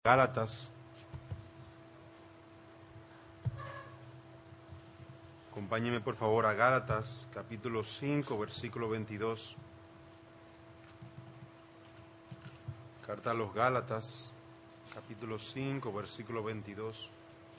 Gálatas. Acompáñenme por favor a Gálatas, capítulo 5, versículo 22. Carta a los Gálatas, capítulo 5, versículo 22.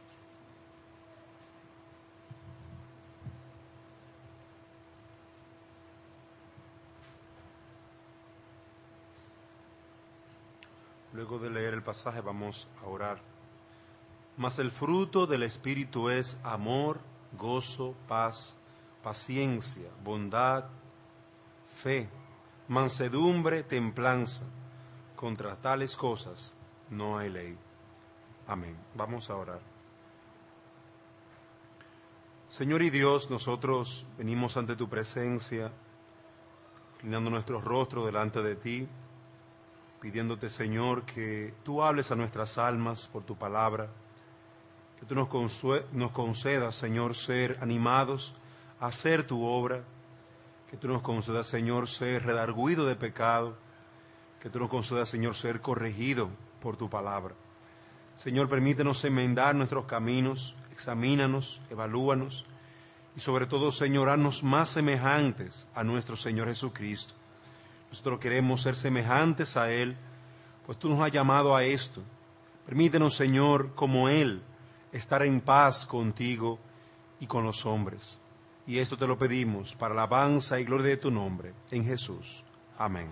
Luego de leer el pasaje vamos a orar. Mas el fruto del Espíritu es amor, gozo, paz, paciencia, bondad, fe, mansedumbre, templanza. Contra tales cosas no hay ley. Amén. Vamos a orar. Señor y Dios, nosotros venimos ante tu presencia, inclinando nuestros rostros delante de ti, pidiéndote, Señor, que tú hables a nuestras almas por tu palabra, que tú nos concedas, Señor, ser animados a hacer tu obra, que tú nos concedas, Señor, ser redarguido de pecado, que tú nos concedas, Señor, ser corregido por tu palabra. Señor, permítenos enmendar nuestros caminos, examínanos, evalúanos, y sobre todo, Señor, haznos más semejantes a nuestro Señor Jesucristo. Nosotros queremos ser semejantes a Él, pues tú nos has llamado a esto. Permítenos, Señor, como Él, estar en paz contigo y con los hombres. Y esto te lo pedimos para la alabanza y gloria de tu nombre, en Jesús. Amén.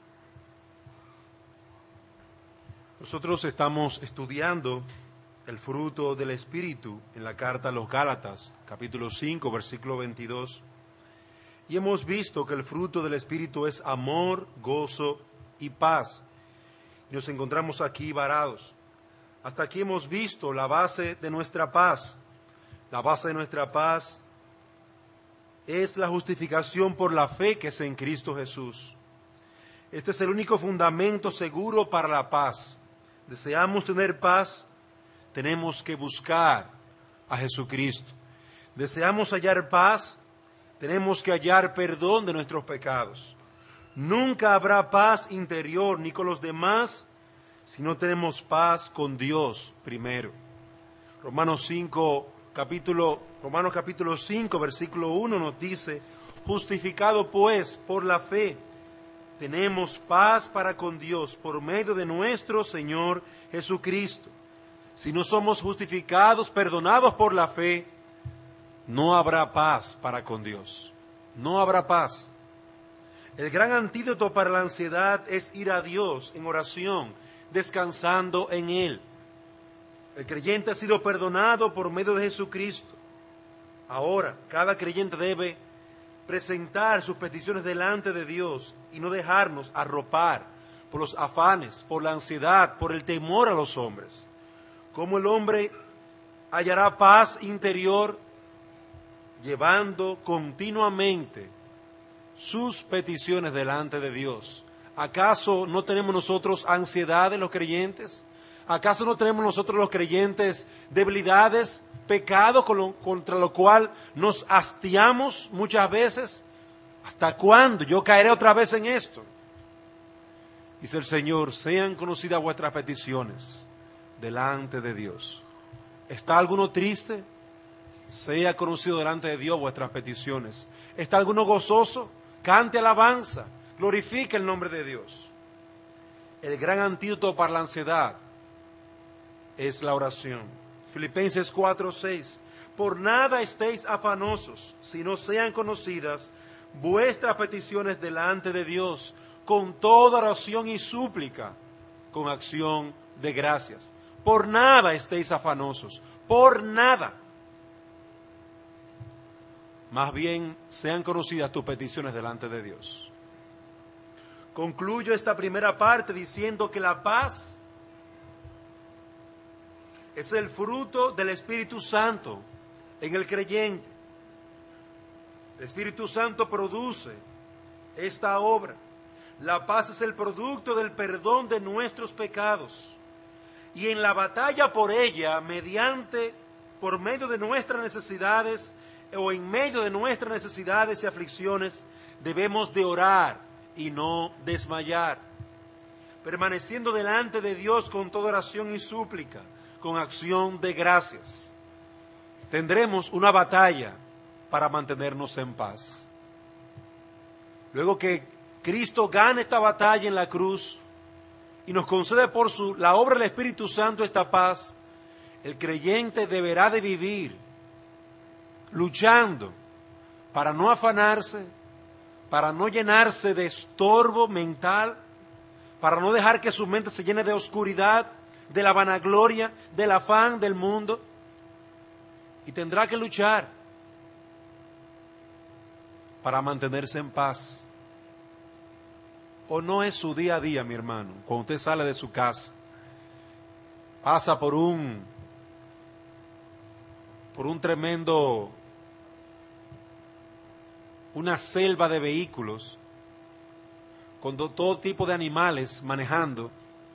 Nosotros estamos estudiando el fruto del Espíritu en la carta a los Gálatas, capítulo 5, versículo 22. Y hemos visto que el fruto del Espíritu es amor, gozo y paz. Y nos encontramos aquí varados. Hasta aquí hemos visto la base de nuestra paz. La base de nuestra paz es la justificación por la fe que es en Cristo Jesús. Este es el único fundamento seguro para la paz. Deseamos tener paz, tenemos que buscar a Jesucristo. Deseamos hallar paz, tenemos que hallar perdón de nuestros pecados. Nunca habrá paz interior ni con los demás si no tenemos paz con Dios primero. Romanos capítulo 5, versículo 1 nos dice: justificado pues por la fe, tenemos paz para con Dios por medio de nuestro Señor Jesucristo. Si no somos justificados, perdonados por la fe, no habrá paz para con Dios. No habrá paz. El gran antídoto para la ansiedad es ir a Dios en oración, descansando en Él. El creyente ha sido perdonado por medio de Jesucristo. Ahora, cada creyente debe presentar sus peticiones delante de Dios y no dejarnos arropar por los afanes, por la ansiedad, por el temor a los hombres. ¿Cómo el hombre hallará paz interior? Llevando continuamente sus peticiones delante de Dios. ¿Acaso no tenemos nosotros ansiedad en los creyentes? ¿Acaso no tenemos nosotros los creyentes debilidades, pecado contra lo cual nos hastiamos muchas veces? ¿Hasta cuándo yo caeré otra vez en esto? Dice el Señor: sean conocidas vuestras peticiones delante de Dios. ¿Está alguno triste? Sea conocido delante de Dios vuestras peticiones. ¿Está alguno gozoso? Cante alabanza, glorifique el nombre de Dios. El gran antídoto para la ansiedad es la oración. Filipenses 4:6. Por nada estéis afanosos, sino sean conocidas vuestras peticiones delante de Dios, con toda oración y súplica, con acción de gracias. Por nada estéis afanosos, por nada. Más bien sean conocidas tus peticiones delante de Dios. Concluyo esta primera parte diciendo que la paz es el fruto del Espíritu Santo en el creyente. El Espíritu Santo produce esta obra. La paz es el producto del perdón de nuestros pecados. Y en la batalla por ella, por medio de nuestras necesidades, o en medio de nuestras necesidades y aflicciones, debemos de orar y no desmayar. permaneciendo delante de Dios con toda oración y súplica, con acción de gracias. Tendremos una batalla para mantenernos en paz. Luego que Cristo gane esta batalla en la cruz y nos concede por la obra del Espíritu Santo esta paz, el creyente deberá de vivir luchando para no afanarse, para no llenarse de estorbo mental, para no dejar que su mente se llene de oscuridad, de la vanagloria, del afán del mundo. Y tendrá que luchar para mantenerse en paz. ¿O no es su día a día, mi hermano? Cuando usted sale de su casa, pasa por un tremendo, una selva de vehículos, con todo tipo de animales manejando,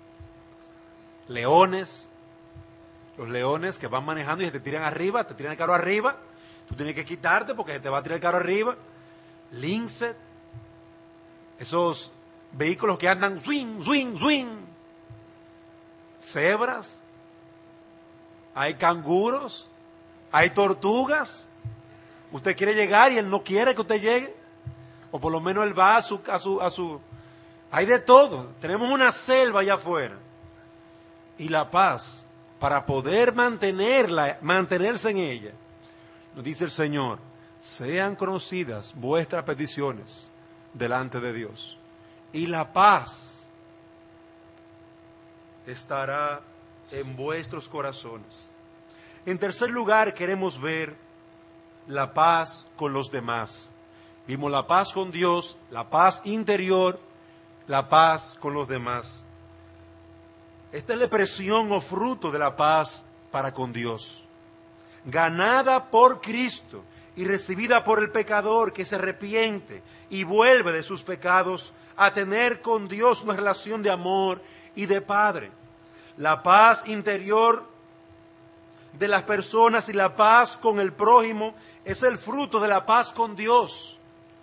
leones, los leones que van manejando y se te tiran arriba, te tiran el carro arriba, tú tienes que quitarte porque se te va a tirar el carro arriba, lince, esos vehículos que andan swing, swing, swing, cebras, hay canguros, hay tortugas. Usted quiere llegar y él no quiere que usted llegue, o por lo menos él va a su, hay de todo. Tenemos una selva allá afuera. Y la paz, para poder mantenerse en ella, nos dice el Señor: sean conocidas vuestras peticiones delante de Dios, y la paz estará en vuestros corazones. En tercer lugar, queremos ver la paz con los demás. Vimos la paz con Dios, la paz interior, la paz con los demás. Esta es la expresión o fruto de la paz para con Dios, ganada por Cristo y recibida por el pecador que se arrepiente y vuelve de sus pecados a tener con Dios una relación de amor y de Padre. La paz interior de las personas y la paz con el prójimo es el fruto de la paz con Dios.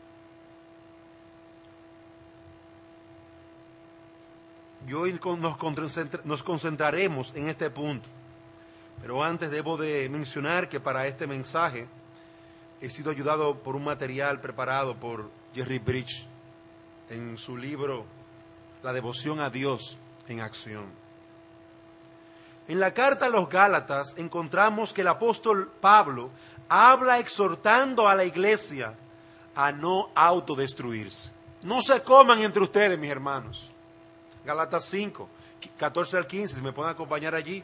Y hoy nos concentraremos en este punto. Pero antes debo de mencionar que para este mensaje he sido ayudado por un material preparado por Jerry Bridge en su libro La devoción a Dios en acción. En la carta a los Gálatas encontramos que el apóstol Pablo habla exhortando a la iglesia a no autodestruirse. No se coman entre ustedes, mis hermanos. Gálatas 5, 14 al 15, si me pueden acompañar allí.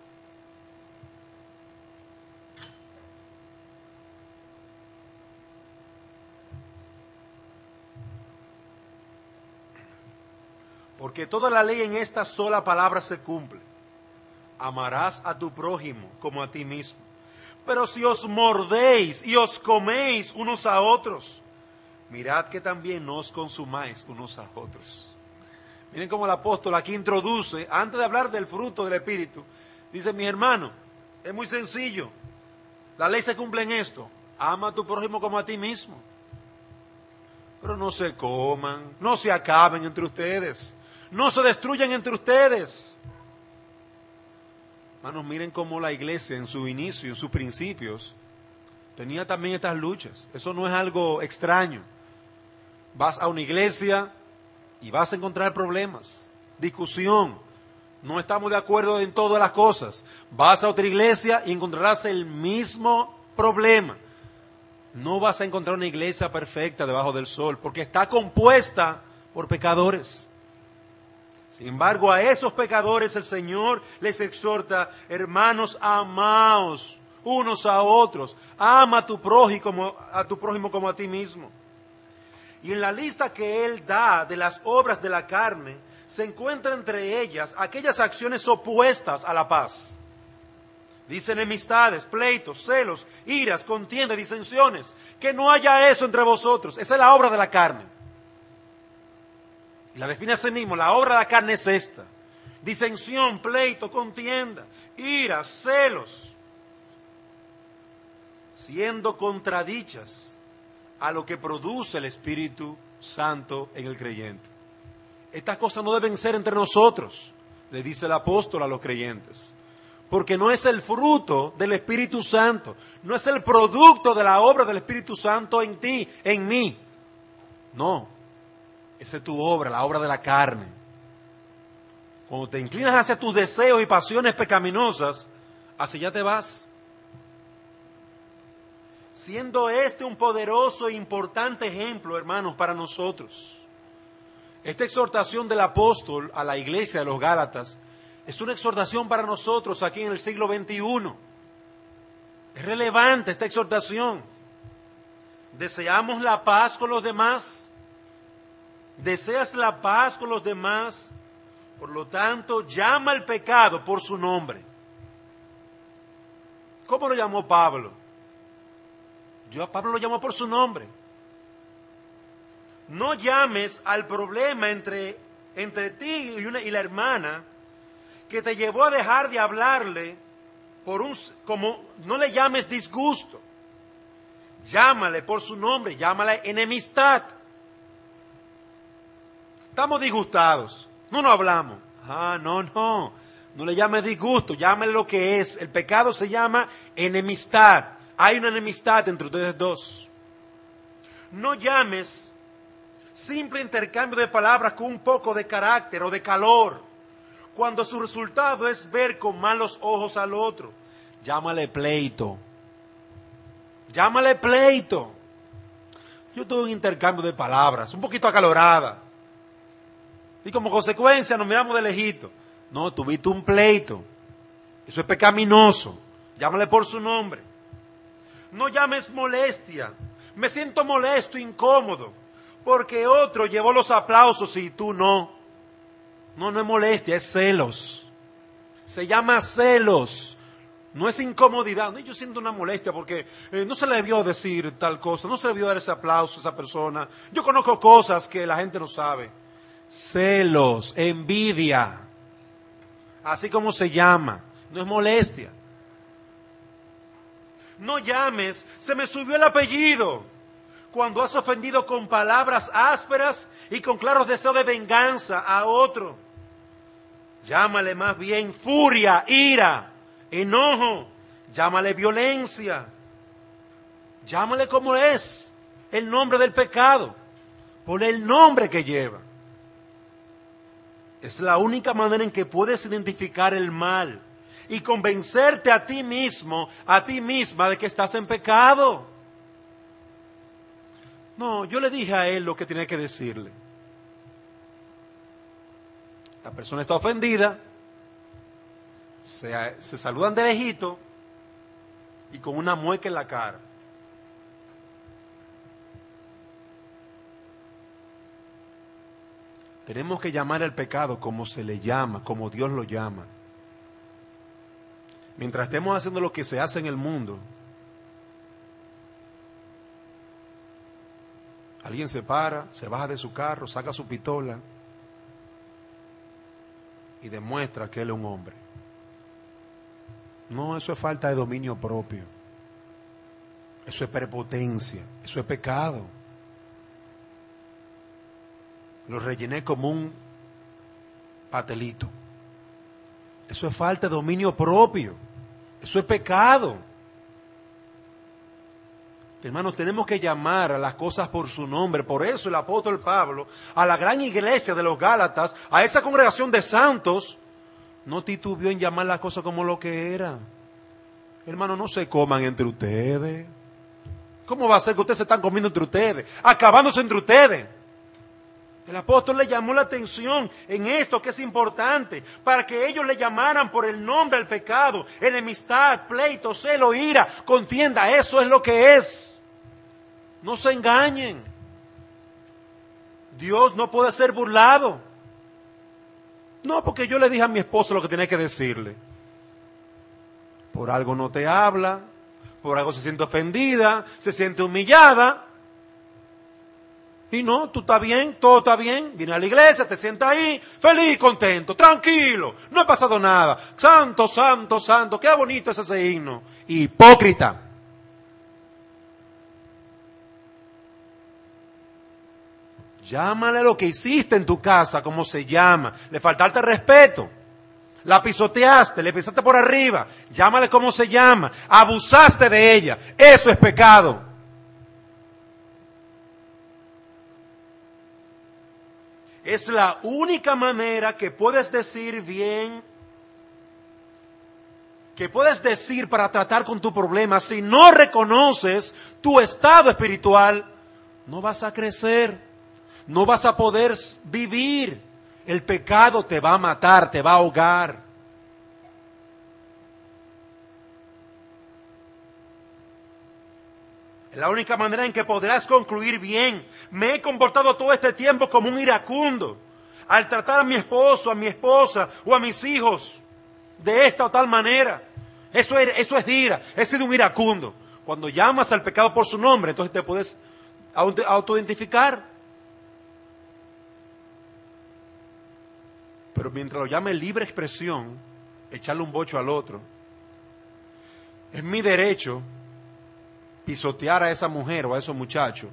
Porque toda la ley en esta sola palabra se cumple: amarás a tu prójimo como a ti mismo. Pero si os mordéis y os coméis unos a otros, mirad que también no os consumáis unos a otros. Miren cómo el apóstol aquí introduce, antes de hablar del fruto del Espíritu, dice: mi hermano, es muy sencillo. La ley se cumple en esto: ama a tu prójimo como a ti mismo. Pero no se coman, no se acaben entre ustedes, no se destruyan entre ustedes. Hermanos, miren cómo la iglesia en su inicio, en sus principios, tenía también estas luchas. Eso no es algo extraño. Vas a una iglesia y vas a encontrar problemas, discusión, no estamos de acuerdo en todas las cosas. Vas a otra iglesia y encontrarás el mismo problema. No vas a encontrar una iglesia perfecta debajo del sol, porque está compuesta por pecadores. Sin embargo, a esos pecadores el Señor les exhorta: hermanos, amaos unos a otros, ama a tu prójimo como a ti mismo. Y en la lista que Él da de las obras de la carne, se encuentra entre ellas aquellas acciones opuestas a la paz. Dice: enemistades, pleitos, celos, iras, contiendas, disensiones. Que no haya eso entre vosotros. Esa es la obra de la carne. Y la define así mismo: la obra de la carne es esta: disensión, pleito, contienda, ira, celos, siendo contradichas a lo que produce el Espíritu Santo en el creyente. Estas cosas no deben ser entre nosotros, le dice el apóstol a los creyentes. Porque no es el fruto del Espíritu Santo, no es el producto de la obra del Espíritu Santo en ti, en mí. No, esa es tu obra, la obra de la carne. Cuando te inclinas hacia tus deseos y pasiones pecaminosas, hacia allá te vas. Siendo este un poderoso e importante ejemplo, hermanos, para nosotros. Esta exhortación del apóstol a la iglesia de los Gálatas es una exhortación para nosotros aquí en el siglo XXI. Es relevante esta exhortación. ¿Deseamos la paz con los demás? ¿Deseas la paz con los demás? Por lo tanto, llama al pecado por su nombre. ¿Cómo lo llamó Pablo? Pablo lo llamó por su nombre. No llames al problema entre ti y la hermana que te llevó a dejar de hablarle no le llames disgusto. Llámale por su nombre, llámale enemistad. Estamos disgustados, no hablamos. No le llames disgusto, llámale lo que es. El pecado se llama enemistad. Hay una enemistad entre ustedes dos. No llames simple intercambio de palabras con un poco de carácter o de calor, cuando su resultado es ver con malos ojos al otro. Llámale pleito. Llámale pleito. Yo tuve un intercambio de palabras, un poquito acalorada. Y como consecuencia nos miramos de lejito. No, tuviste un pleito. Eso es pecaminoso. Llámale por su nombre. No llames molestia. Me siento molesto, incómodo, porque otro llevó los aplausos y tú no. No es molestia, es celos. Se llama celos. No es incomodidad. No, yo siento una molestia porque no se le debió decir tal cosa, no se le debió dar ese aplauso a esa persona. Yo conozco cosas que la gente no sabe. Celos, envidia. Así como se llama. No es molestia. No llames, se me subió el apellido, cuando has ofendido con palabras ásperas y con claros deseos de venganza a otro. Llámale más bien furia, ira, enojo. Llámale violencia. Llámale como es el nombre del pecado, por el nombre que lleva. Es la única manera en que puedes identificar el mal y convencerte a ti mismo, a ti misma, de que estás en pecado. No, yo le dije a él lo que tenía que decirle. La persona está ofendida, se saludan de lejito y con una mueca en la cara. Tenemos que llamar al pecado como se le llama, como Dios lo llama. Mientras estemos haciendo lo que se hace en el mundo, alguien se para, se baja de su carro, saca su pistola y demuestra que él es un hombre. No, eso es falta de dominio propio. Eso es prepotencia, eso es pecado. Lo rellené como un patelito. Eso es falta de dominio propio. Eso es pecado. Hermanos, tenemos que llamar a las cosas por su nombre. Por eso el apóstol Pablo, a la gran iglesia de los Gálatas, a esa congregación de santos, no titubeó en llamar las cosas como lo que era. Hermanos, no se coman entre ustedes. ¿Cómo va a ser que ustedes se están comiendo entre ustedes? Acabándose entre ustedes. El apóstol le llamó la atención en esto que es importante, para que ellos le llamaran por el nombre al pecado, enemistad, pleito, celo, ira, contienda. Eso es lo que es. No se engañen. Dios no puede ser burlado. No, porque yo le dije a mi esposo lo que tenía que decirle. Por algo no te habla, por algo se siente ofendida, se siente humillada. Y no, tú estás bien, todo está bien. Viene a la iglesia, te sientas ahí, feliz, contento, tranquilo. No ha pasado nada. Santo, santo, santo. Qué bonito es ese himno. Hipócrita. Llámale lo que hiciste en tu casa, como se llama. Le faltaste respeto. La pisoteaste, le pisaste por arriba. Llámale como se llama. Abusaste de ella. Eso es pecado. Es la única manera que puedes decir bien, que puedes decir para tratar con tu problema. Si no reconoces tu estado espiritual, no vas a crecer, no vas a poder vivir. El pecado te va a matar, te va a ahogar. Es la única manera en que podrás concluir bien. Me he comportado todo este tiempo como un iracundo al tratar a mi esposo, a mi esposa o a mis hijos de esta o tal manera. Eso es ira, he sido un iracundo. Cuando llamas al pecado por su nombre, entonces te puedes autoidentificar. Pero mientras lo llame libre expresión, echarle un bocho al otro, es mi derecho pisotear a esa mujer o a esos muchachos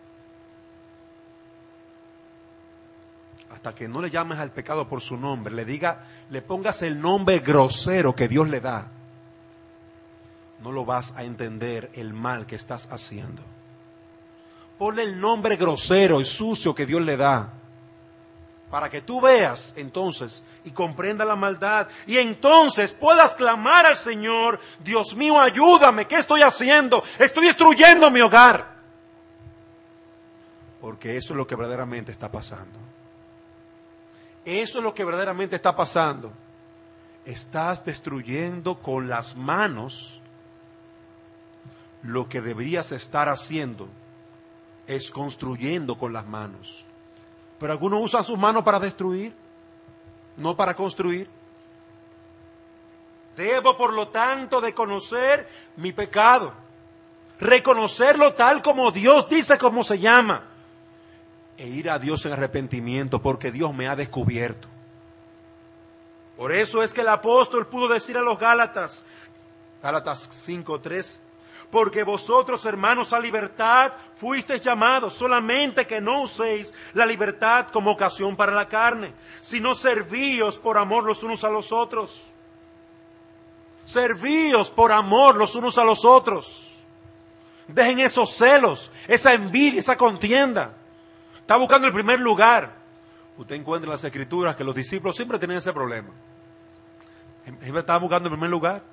hasta que no le llames al pecado por su nombre, le pongas el nombre grosero que Dios le da. No lo vas a entender el mal que estás haciendo. Ponle el nombre grosero y sucio que Dios le da, para que tú veas entonces y comprenda la maldad, y entonces puedas clamar al Señor: Dios mío, ayúdame, ¿qué estoy haciendo? Estoy destruyendo mi hogar. Porque eso es lo que verdaderamente está pasando. Eso es lo que verdaderamente está pasando. Estás destruyendo con las manos lo que deberías estar haciendo, es construyendo con las manos. Pero algunos usan sus manos para destruir, no para construir. Debo, por lo tanto, de conocer mi pecado, reconocerlo tal como Dios dice cómo se llama, e ir a Dios en arrepentimiento, porque Dios me ha descubierto. Por eso es que el apóstol pudo decir a los Gálatas 5:3, porque vosotros, hermanos, a libertad fuisteis llamados, solamente que no uséis la libertad como ocasión para la carne, sino servíos por amor los unos a los otros. Servíos por amor los unos a los otros. Dejen esos celos, esa envidia, esa contienda. Está buscando el primer lugar. Usted encuentra en las Escrituras que los discípulos siempre tenían ese problema. Siempre estaban buscando el primer lugar.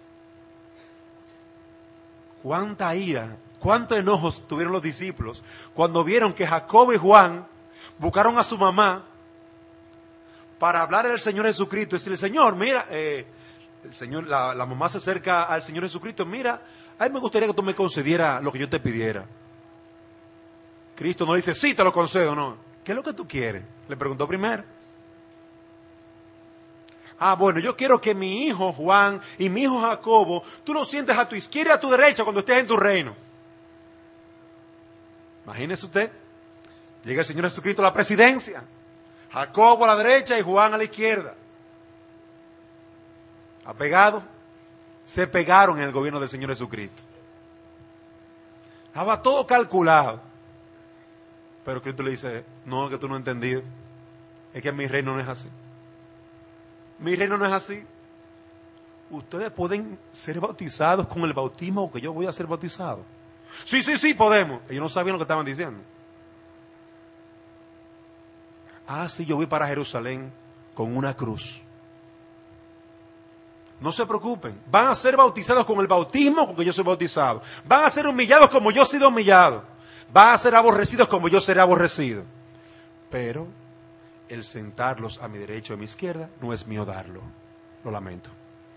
Cuánta ira, cuánto enojos tuvieron los discípulos cuando vieron que Jacobo y Juan buscaron a su mamá para hablar del Señor Jesucristo y decirle: Señor, mira, la mamá se acerca al Señor Jesucristo: mira, a mí me gustaría que tú me concedieras lo que yo te pidiera. Cristo no dice: sí, te lo concedo, no. ¿Qué es lo que tú quieres? Le preguntó primero. Bueno, yo quiero que mi hijo Juan y mi hijo Jacobo, tú los sientes a tu izquierda y a tu derecha cuando estés en tu reino. Imagínese usted, llega el Señor Jesucristo a la presidencia, Jacobo a la derecha y Juan a la izquierda. Apegados, se pegaron en el gobierno del Señor Jesucristo. Estaba todo calculado. Pero Cristo le dice: no, que tú no has entendido. Es que mi reino no es así. Mi reino no es así. Ustedes pueden ser bautizados con el bautismo que yo voy a ser bautizado. Sí, podemos. Ellos no sabían lo que estaban diciendo. Sí, yo voy para Jerusalén con una cruz. No se preocupen. Van a ser bautizados con el bautismo con que yo soy bautizado. Van a ser humillados como yo he sido humillado. Van a ser aborrecidos como yo seré aborrecido. Pero el sentarlos a mi derecha o a mi izquierda no es mío darlo. Lo lamento.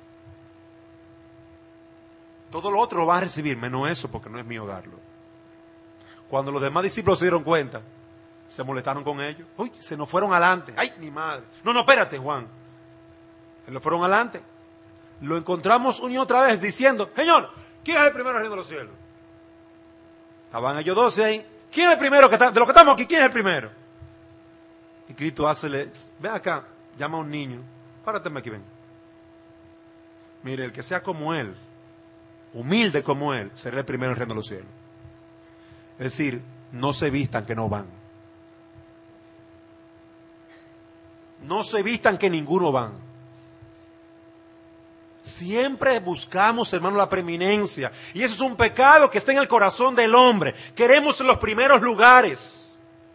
Todo lo otro lo van a recibir, menos eso, porque no es mío darlo. Cuando los demás discípulos se dieron cuenta, se molestaron con ellos. Uy, se nos fueron adelante. Ay, mi madre. No, espérate, Juan. Se nos fueron adelante. Lo encontramos una y otra vez diciendo: Señor, ¿quién es el primero en el reino de los cielos? Estaban ellos 12 ahí. ¿Quién es el primero de los que estamos aquí? ¿Quién es el primero? Y Cristo ven acá, llama a un niño, párateme aquí, ven. Mire, el que sea como él, humilde como él, será el primero en el reino de los cielos. Es decir, no se vistan que no van. no se vistan que ninguno van. Siempre buscamos, hermano, la preeminencia. Y eso es un pecado que está en el corazón del hombre. Queremos los primeros lugares.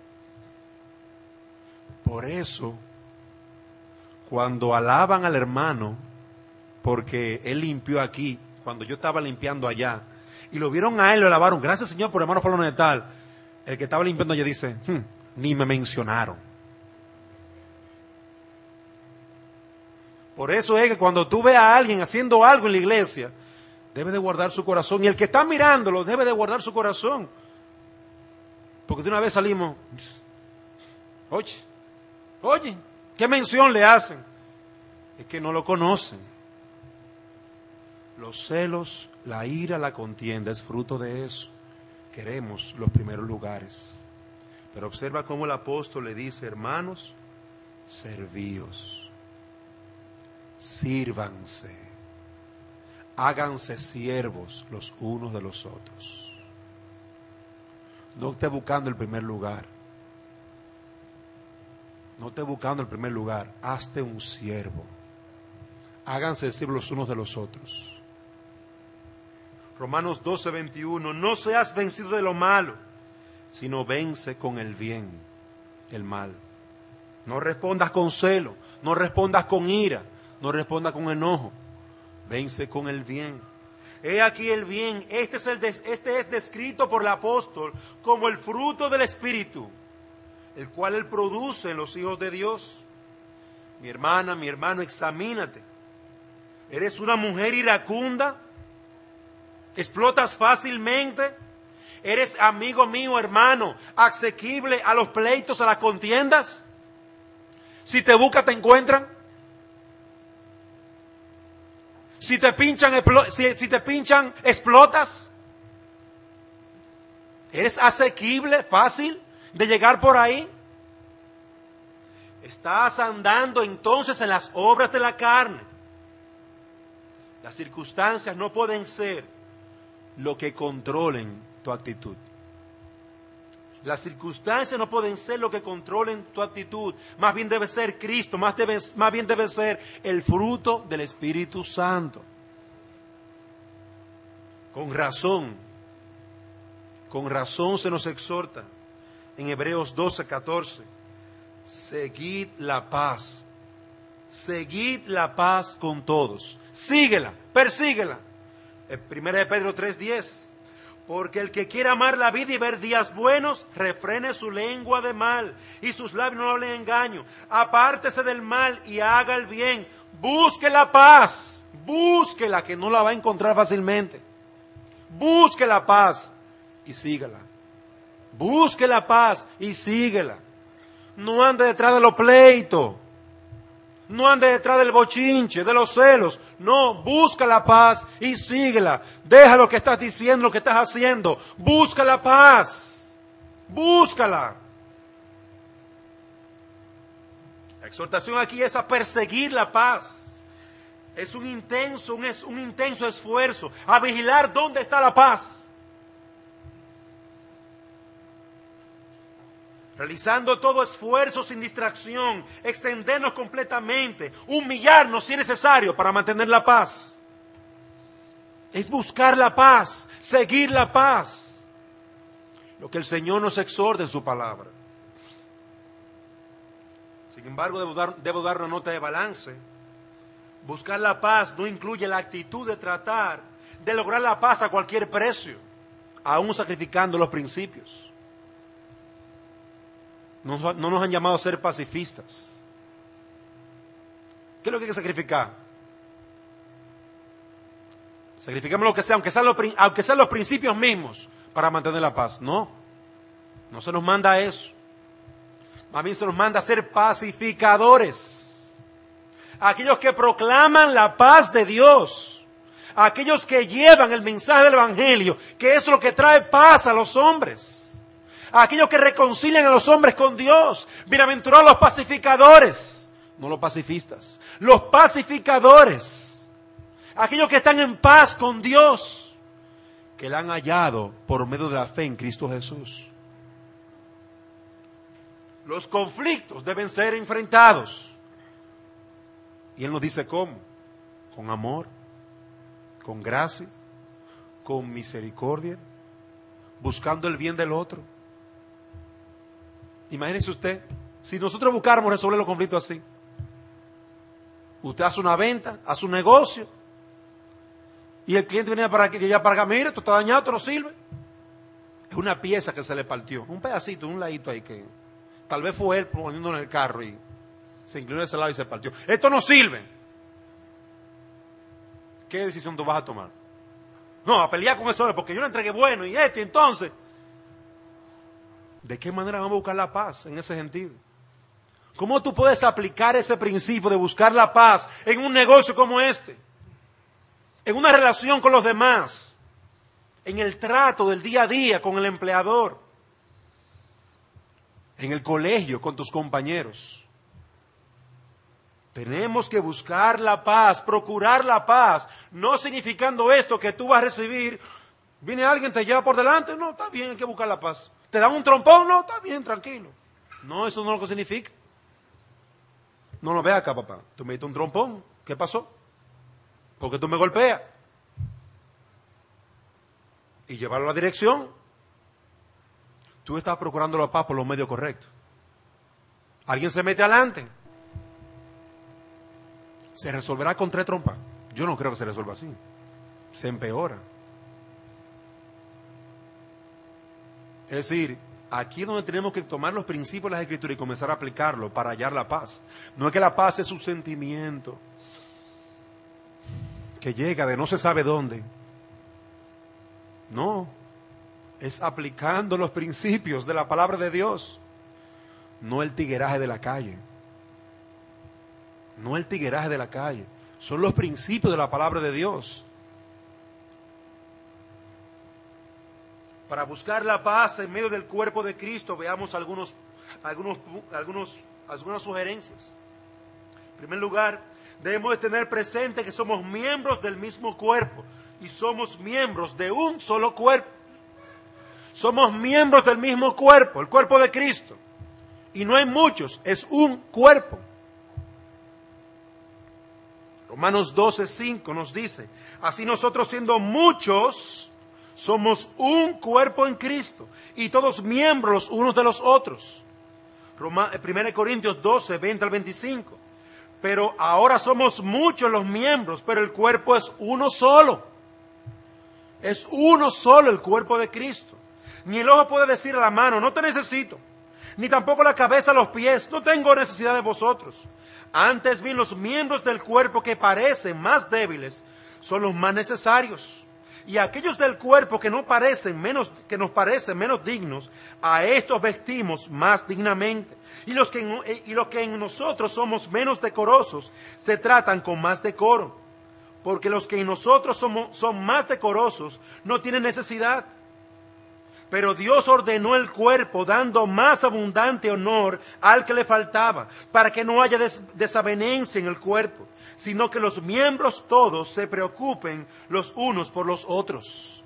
Por eso, cuando alaban al hermano, porque él limpió aquí, cuando yo estaba limpiando allá, y lo vieron a él, lo alabaron, gracias Señor por hermano fulano de tal, el que estaba limpiando allá dice, ni me mencionaron. Por eso es que cuando tú ves a alguien haciendo algo en la iglesia, debe de guardar su corazón, y el que está mirándolo debe de guardar su corazón, porque de una vez salimos, oye, ¿qué mención le hacen? Es que no lo conocen. Los celos, la ira, la contienda es fruto de eso. Queremos los primeros lugares. Pero observa cómo el apóstol le dice, hermanos, servíos, sírvanse, háganse siervos los unos de los otros. No esté buscando el primer lugar. No esté buscando el primer lugar. Hazte un siervo. Háganse siervos los unos de los otros. Romanos 12:21. No seas vencido de lo malo, sino vence con el bien el mal. No respondas con celo, no respondas con ira, no respondas con enojo. Vence con el bien. He aquí el bien. Este es descrito por el apóstol como el fruto del Espíritu, el cual él produce en los hijos de Dios. Mi hermana, mi hermano, examínate. ¿Eres una mujer iracunda? ¿Explotas fácilmente? ¿Eres amigo mío, hermano, asequible a los pleitos, a las contiendas? Si te buscan, te encuentran. Si te pinchan, explotas. ¿Eres asequible, fácil de llegar por ahí? Estás andando entonces en las obras de la carne. Las circunstancias no pueden ser lo que controlen tu actitud. Las circunstancias no pueden ser lo que controlen tu actitud. Más bien debe ser Cristo, más bien debe ser el fruto del Espíritu Santo. Con razón se nos exhorta en Hebreos 12:14. Seguid la paz con todos. Síguela, persíguela. 1 de Pedro 3:10. Porque el que quiera amar la vida y ver días buenos, refrene su lengua de mal y sus labios no hablen engaño. Apártese del mal y haga el bien. Busque la paz. Búsquela, que no la va a encontrar fácilmente. Busque la paz y sígala. Busque la paz y síguela. No ande detrás de los pleitos. No ande detrás del bochinche, de los celos. No, busca la paz y síguela. Deja lo que estás diciendo, lo que estás haciendo. Busca la paz. Búscala. La exhortación aquí es a perseguir la paz. Es un intenso esfuerzo a vigilar dónde está la paz. Realizando todo esfuerzo sin distracción, extendernos completamente, humillarnos si es necesario para mantener la paz. Es buscar la paz, seguir la paz. Lo que el Señor nos exhorta en su palabra. Sin embargo, debo dar una nota de balance. Buscar la paz no incluye la actitud de tratar de lograr la paz a cualquier precio, aún sacrificando los principios. No nos han llamado a ser pacifistas. ¿Qué es lo que hay que sacrificar? Sacrificamos lo que sea, aunque sean los principios mismos, para mantener la paz. No se nos manda a eso. Más bien se nos manda a ser pacificadores. Aquellos que proclaman la paz de Dios. Aquellos que llevan el mensaje del Evangelio, que es lo que trae paz a los hombres. Aquellos que reconcilian a los hombres con Dios. Bienaventurados los pacificadores, no los pacifistas. Los pacificadores, aquellos que están en paz con Dios, que la han hallado por medio de la fe en Cristo Jesús. Los conflictos deben ser enfrentados, Y Él nos dice cómo: con amor, con gracia, con misericordia, buscando el bien del otro. Imagínese usted, si nosotros buscáramos resolver los conflictos así. Usted hace una venta, hace un negocio, y el cliente viene para acá, mire, esto está dañado, esto no sirve. Es una pieza que se le partió, un pedacito, un ladito ahí que tal vez fue él poniéndolo en el carro y se inclinó de ese lado y se partió. Esto no sirve. ¿Qué decisión tú vas a tomar? No, a pelear con eso porque yo le entregué bueno y esto, y entonces, ¿de qué manera vamos a buscar la paz en ese sentido? ¿Cómo tú puedes aplicar ese principio de buscar la paz en un negocio como este? En una relación con los demás, en el trato del día a día con el empleador, en el colegio con tus compañeros. Tenemos que buscar la paz, procurar la paz, no significando esto que tú vas a recibir, viene alguien, te lleva por delante, no, está bien, hay que buscar la paz. ¿Te dan un trompón? No, está bien, tranquilo. No, eso no es lo que significa. No lo ve acá, papá. Tú me diste un trompón. ¿Qué pasó? Porque tú me golpeas. Y llevarlo a la dirección. Tú estás procurando la paz por los medios correctos. Alguien se mete adelante. ¿Se resolverá con 3 trompas? Yo no creo que se resuelva así. Se empeora. Es decir, aquí es donde tenemos que tomar los principios de las Escrituras y comenzar a aplicarlos para hallar la paz. No es que la paz es un sentimiento que llega de no se sabe dónde. No, es aplicando los principios de la palabra de Dios. No el tigueraje de la calle. No el tigueraje de la calle. Son los principios de la palabra de Dios. Para buscar la paz en medio del cuerpo de Cristo, veamos algunas sugerencias. En primer lugar, debemos de tener presente que somos miembros del mismo cuerpo y somos miembros de un solo cuerpo. Somos miembros del mismo cuerpo, el cuerpo de Cristo. Y no hay muchos, es un cuerpo. Romanos 12:5 nos dice: así nosotros, siendo muchos, somos un cuerpo en Cristo y todos miembros los unos de los otros. 1 Corintios 12:20-25. Pero ahora somos muchos los miembros, pero el cuerpo es uno solo. Es uno solo el cuerpo de Cristo. Ni el ojo puede decir a la mano, no te necesito. Ni tampoco la cabeza a los pies, no tengo necesidad de vosotros. Antes bien, los miembros del cuerpo que parecen más débiles son los más necesarios. Y aquellos del cuerpo que nos parecen menos dignos, a estos vestimos más dignamente. Y los que en nosotros somos menos decorosos, se tratan con más decoro. Porque los que en nosotros son más decorosos, no tienen necesidad. Pero Dios ordenó el cuerpo, dando más abundante honor al que le faltaba, para que no haya desavenencia en el cuerpo, sino que los miembros todos se preocupen los unos por los otros.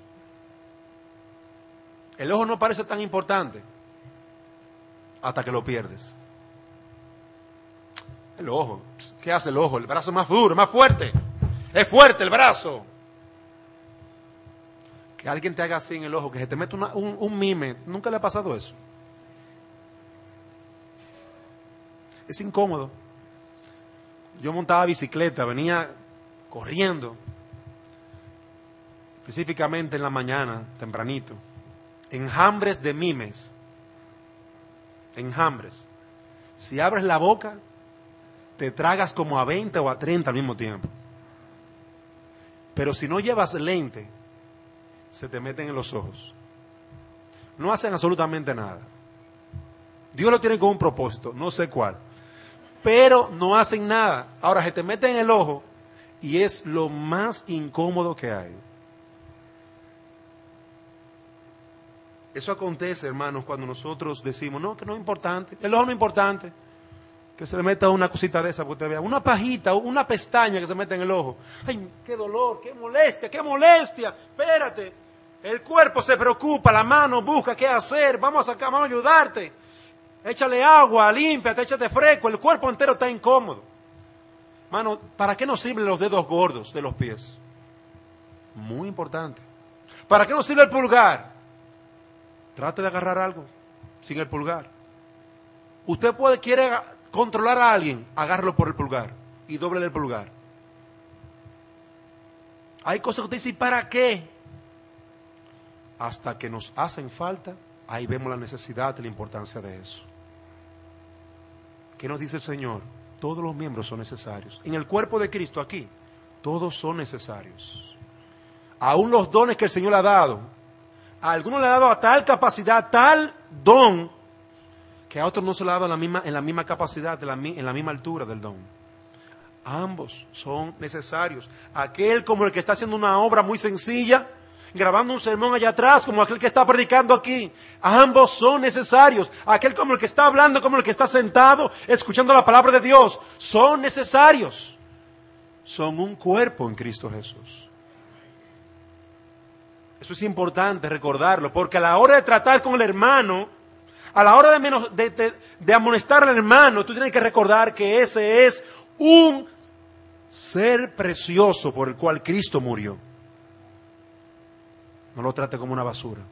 El ojo no parece tan importante hasta que lo pierdes. El ojo, ¿qué hace el ojo? El brazo es más duro, más fuerte. Es fuerte el brazo. Que alguien te haga así en el ojo, que se te mete un mime. ¿Nunca le ha pasado eso? Es incómodo. Yo montaba bicicleta, venía corriendo, específicamente en la mañana, tempranito, enjambres de mimes, enjambres. Si abres la boca, te tragas como a 20 o a 30 al mismo tiempo. Pero si no llevas lente, se te meten en los ojos. No hacen absolutamente nada. Dios lo tiene con un propósito, no sé cuál. Pero no hacen nada. Ahora se te meten en el ojo y es lo más incómodo que hay. Eso acontece, hermanos, cuando nosotros decimos, no, que no es importante. El ojo no es importante. Que se le meta una cosita de esa, porque usted vea, una pajita, una pestaña que se mete en el ojo. Ay, qué dolor, qué molestia, qué molestia. Espérate. El cuerpo se preocupa, la mano busca qué hacer. Vamos a sacar, vamos a ayudarte. Échale agua, límpiate, échate fresco. El cuerpo entero está incómodo. Mano, ¿para qué nos sirven los dedos gordos de los pies? Muy importante. ¿Para qué nos sirve el pulgar? Trate de agarrar algo sin el pulgar. Usted quiere controlar a alguien, agárralo por el pulgar y doble el pulgar. Hay cosas que usted dice, ¿para qué? Hasta que nos hacen falta, ahí vemos la necesidad y la importancia de eso. ¿Qué nos dice el Señor? Todos los miembros son necesarios. En el cuerpo de Cristo aquí, todos son necesarios. Aún los dones que el Señor le ha dado, a algunos le ha dado a tal capacidad, tal don, que a otros no se le ha dado en la misma capacidad, en la misma altura del don. Ambos son necesarios. Aquel como el que está haciendo una obra muy sencilla, grabando un sermón allá atrás, como aquel que está predicando aquí. Ambos son necesarios. Aquel como el que está hablando, como el que está sentado, escuchando la palabra de Dios. Son necesarios. Son un cuerpo en Cristo Jesús. Eso es importante recordarlo, porque a la hora de tratar con el hermano, a la hora de amonestar al hermano, tú tienes que recordar que ese es un ser precioso por el cual Cristo murió. No lo trate como una basura.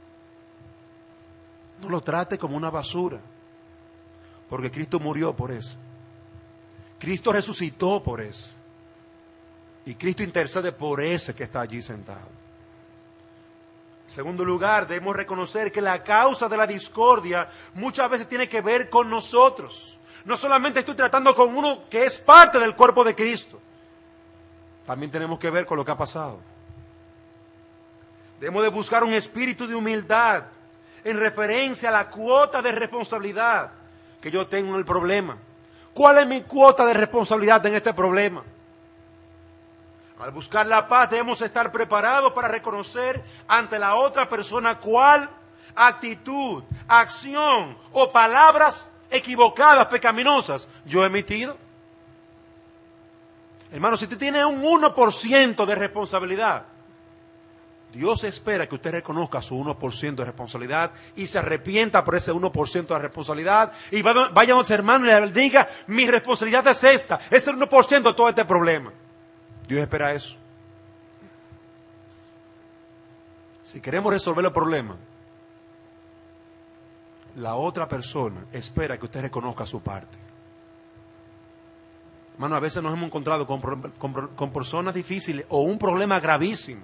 No lo trate como una basura. Porque Cristo murió por eso. Cristo resucitó por eso. Y Cristo intercede por ese que está allí sentado. En segundo lugar, debemos reconocer que la causa de la discordia muchas veces tiene que ver con nosotros. No solamente estoy tratando con uno que es parte del cuerpo de Cristo. También tenemos que ver con lo que ha pasado. Debemos de buscar un espíritu de humildad en referencia a la cuota de responsabilidad que yo tengo en el problema. ¿Cuál es mi cuota de responsabilidad en este problema? Al buscar la paz debemos estar preparados para reconocer ante la otra persona cuál actitud, acción o palabras equivocadas, pecaminosas yo he emitido. Hermano, si usted tiene un 1% de responsabilidad, Dios espera que usted reconozca su 1% de responsabilidad y se arrepienta por ese 1% de responsabilidad y vaya a los hermanos y le diga, mi responsabilidad es esta, es el 1% de todo este problema. Dios espera eso. Si queremos resolver el problema, la otra persona espera que usted reconozca su parte. Hermano, a veces nos hemos encontrado con personas difíciles o un problema gravísimo.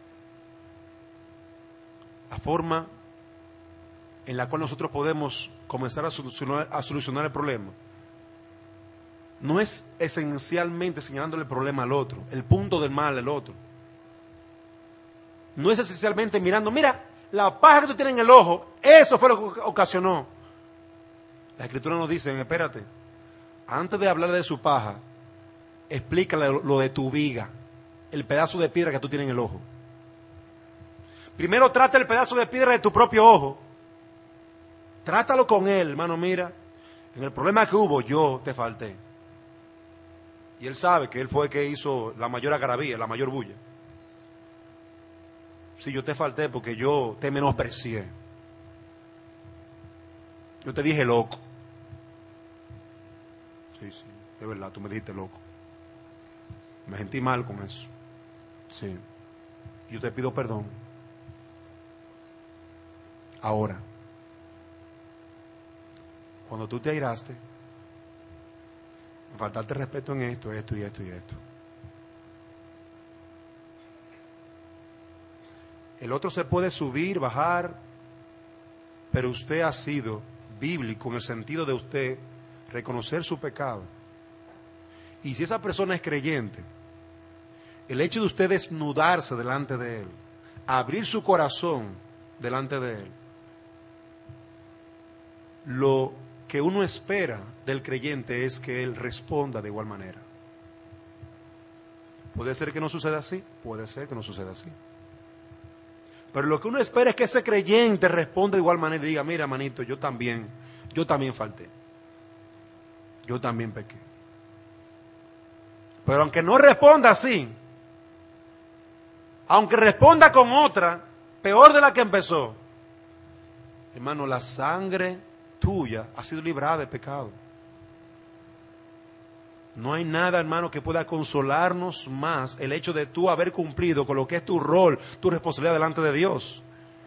La forma en la cual nosotros podemos comenzar a solucionar el problema no es esencialmente señalándole el problema al otro, el punto del mal al otro. No es esencialmente mirando, mira, la paja que tú tienes en el ojo, eso fue lo que ocasionó. La Escritura nos dice, espérate, antes de hablar de su paja, explícale lo de tu viga, el pedazo de piedra que tú tienes en el ojo. Primero trata el pedazo de piedra de tu propio ojo. Trátalo con él, hermano, mira, en el problema que hubo yo te falté. Y él sabe que él fue el que hizo la mayor algarabía, la mayor bulla. Sí, yo te falté porque yo te menosprecié. Yo te dije loco. Sí, es verdad, tú me dijiste loco. Me sentí mal con eso. Sí. Yo te pido perdón. Ahora, cuando tú te airaste, me faltaste respeto en esto y esto. El otro se puede subir, bajar, pero usted ha sido bíblico en el sentido de usted reconocer su pecado. Y si esa persona es creyente, el hecho de usted desnudarse delante de él, abrir su corazón delante de él, lo que uno espera del creyente es que él responda de igual manera. Puede ser que no suceda así, puede ser que no suceda así. Pero lo que uno espera es que ese creyente responda de igual manera y diga, mira, manito, yo también falté. Yo también pequé. Pero aunque no responda así, aunque responda con otra, peor de la que empezó, hermano, la sangre tuya ha sido librada de pecado. No hay nada, hermano, que pueda consolarnos más el hecho de tú haber cumplido con lo que es tu rol, tu responsabilidad delante de Dios.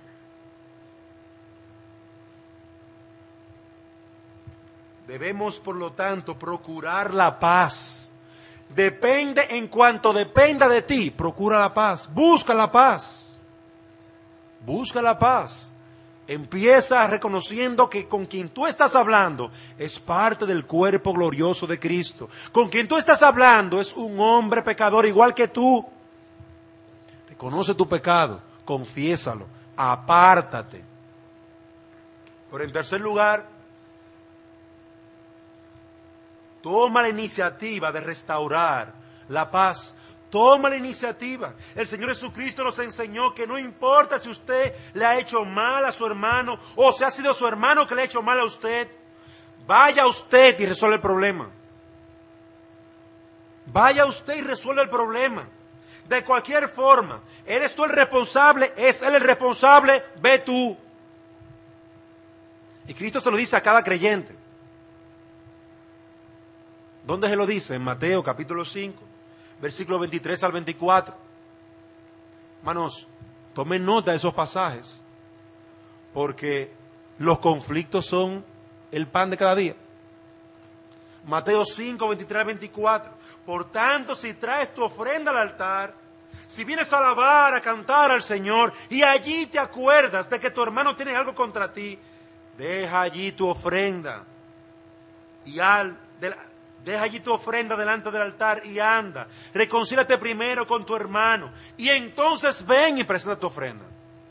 Debemos, por lo tanto, procurar la paz. Depende en cuanto dependa de ti, procura la paz, busca la paz. Busca la paz. Empieza reconociendo que con quien tú estás hablando es parte del cuerpo glorioso de Cristo. Con quien tú estás hablando es un hombre pecador igual que tú. Reconoce tu pecado, confiésalo, apártate. Pero en tercer lugar, toma la iniciativa de restaurar la paz. Toma la iniciativa. El Señor Jesucristo nos enseñó que no importa si usted le ha hecho mal a su hermano o si ha sido su hermano que le ha hecho mal a usted. Vaya usted y resuelve el problema. Vaya usted y resuelve el problema. De cualquier forma, ¿eres tú el responsable? ¿Es Él el responsable? Ve tú. Y Cristo se lo dice a cada creyente. ¿Dónde se lo dice? En Mateo capítulo 5. Versículos 23 al 24. Hermanos, tomen nota de esos pasajes, porque los conflictos son el pan de cada día. Mateo 5, 23 al 24. Por tanto, si traes tu ofrenda al altar, si vienes a alabar, a cantar al Señor, y allí te acuerdas de que tu hermano tiene algo contra ti, deja allí tu ofrenda deja allí tu ofrenda delante del altar y anda. Reconcíliate primero con tu hermano y entonces ven y presenta tu ofrenda.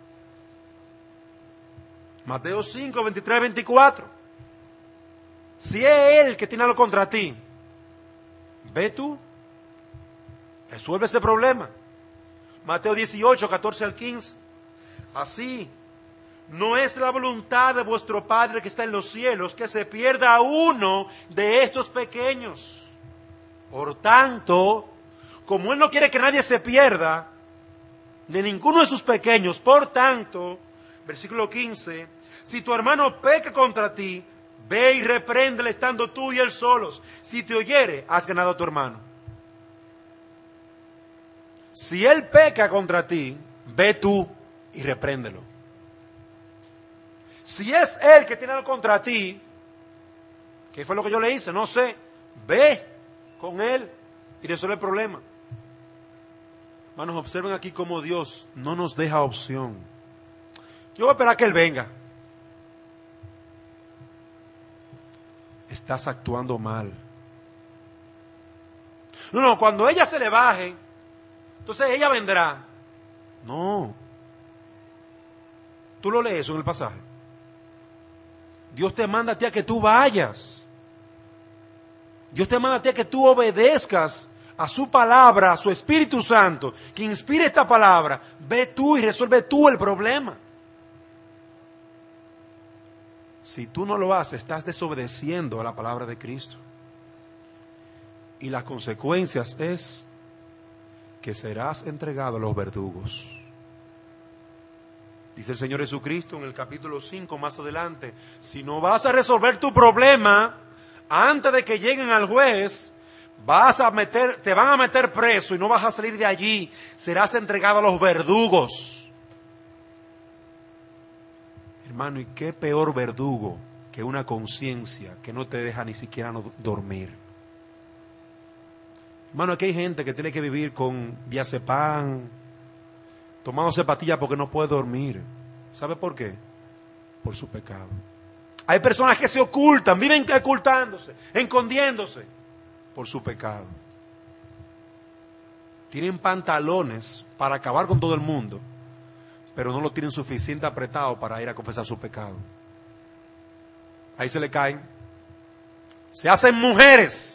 Mateo 5, 23, 24. Si es él que tiene algo contra ti, ve tú, resuelve ese problema. Mateo 18, 14 al 15. Así, no es la voluntad de vuestro Padre que está en los cielos que se pierda uno de estos pequeños. Por tanto, como Él no quiere que nadie se pierda, de ninguno de sus pequeños, por tanto, versículo 15, si tu hermano peca contra ti, ve y repréndele estando tú y él solos. Si te oyere, has ganado a tu hermano. Si él peca contra ti, ve tú y repréndelo. Si es él que tiene algo contra ti, ¿qué fue lo que yo le hice? No sé. Ve con él y resuelve el problema. Hermanos, observen aquí cómo Dios no nos deja opción. Yo voy a esperar que él venga. Estás actuando mal. No, cuando ella se le baje, entonces ella vendrá. No. Tú lo lees en el pasaje. Dios te manda a ti a que tú vayas. Dios te manda a ti a que tú obedezcas a su palabra, a su Espíritu Santo, que inspire esta palabra. Ve tú y resuelve tú el problema. Si tú no lo haces, estás desobedeciendo a la palabra de Cristo. Y las consecuencias es que serás entregado a los verdugos. Dice el Señor Jesucristo en el capítulo 5 más adelante, si no vas a resolver tu problema antes de que lleguen al juez, te van a meter preso y no vas a salir de allí, serás entregado a los verdugos. Hermano, ¿y qué peor verdugo que una conciencia que no te deja ni siquiera dormir? Hermano, aquí hay gente que tiene que vivir con diazepam, tomándose pastillas porque no puede dormir. ¿Sabe por qué? Por su pecado. Hay personas que se ocultan, viven ocultándose, escondiéndose por su pecado. Tienen pantalones para acabar con todo el mundo, pero no lo tienen suficiente apretado para ir a confesar su pecado. Ahí se le caen. Se hacen mujeres.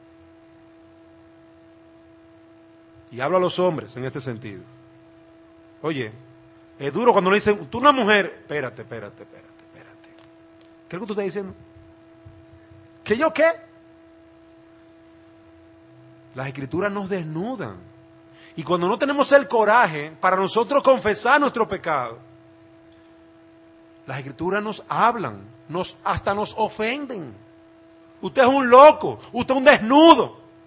Y hablo a los hombres en este sentido. Oye, es duro cuando le dicen, tú una mujer, espérate. ¿Qué es lo que tú estás diciendo? ¿Que yo qué? Las escrituras nos desnudan. Y cuando no tenemos el coraje para nosotros confesar nuestro pecado, las escrituras nos hablan, hasta nos ofenden. Usted es un loco, usted es un desnudo.